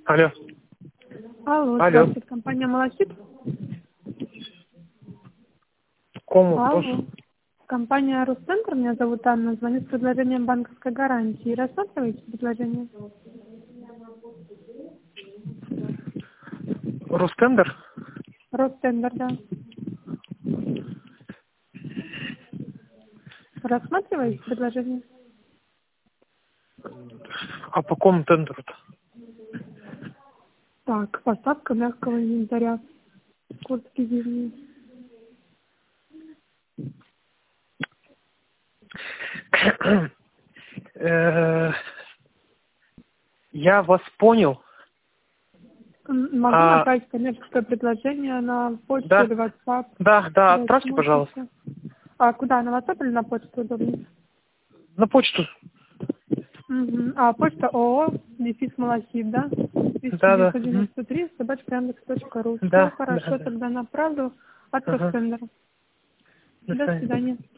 Алло. Алло, Алло. здравствуйте, компания «Малахит». Кому? Алло. Компания «Росцентр», меня зовут Анна, звоню с предложением банковской гарантии. Рассматриваете предложение? Ростендер? Росцентр, да. Рассматриваете предложение? А по какому тендеру-то? Так, поставка мягкого инвентаря. Куртки зимние. Я вас понял. Могу направить коммерческое предложение на почту Да. или WhatsApp. Да, отправьте, пожалуйста. А куда, на WhatsApp или на почту удобнее? На почту. Угу. А почта ООО, дефис Малахит, да? Да. 1993, @яндекс.ру. Все Да. хорошо, тогда направлю от Ага. Ростендера. До До свидания. свидания.